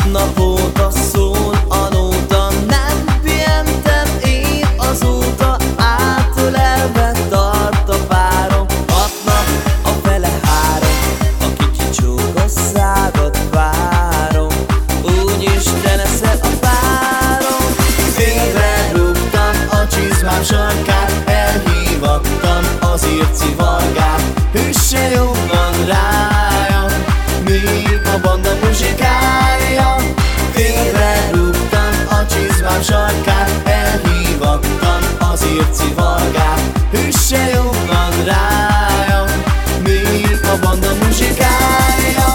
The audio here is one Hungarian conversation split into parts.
nap óta szól a nóta, nem pihentem én azóta, átölelve tart a párom. 6 nap, a fele 3, a kicsi csók a szádat várom, úgyis te leszel a párom. Félre rúgtam a csizmám sarkát, elhívattam az irci vargát, üsse jobban rájam, míg a banda muzsikálja. Félre rúgtam a csizmám sarkát, elhívattam az irci vargát, üsse jobban rájam, míg a banda muzsikálja.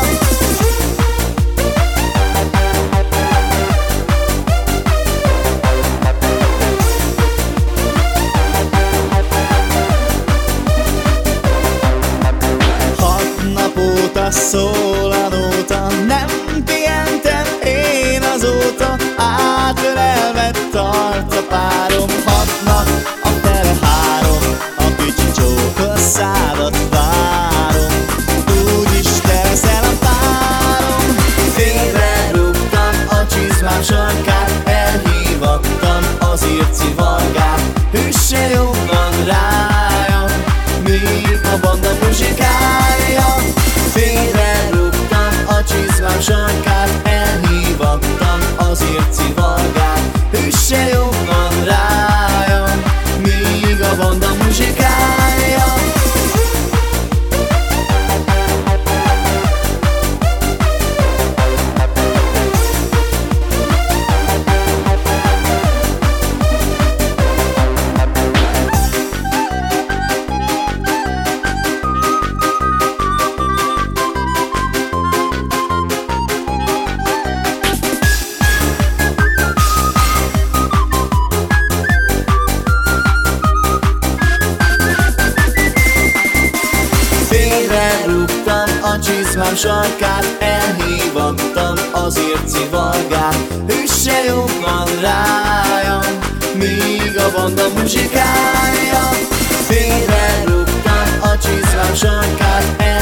Szól a nóta, nem pihentem én azóta, átölelve tart a párom. 6 nap, a fele 3, a kicsi csók a szádat várom, úgyis te leszel a párom. Félre rúgtam a csizmám sarkát, elhívattam az irci vargát, üsse jobban rájam, míg a banda muzsikálja. Félre rúgtam a csizmám sarkát, elhívattam az irci vargát, üsse jobban rájam, míg a banda muzsikálja. Rúgtam a csizmám sarkát, elhívattam az irci vargát, üsse jobban rájam, míg a banda muzsikálja. Félre rúgtam a csizmám sarkát,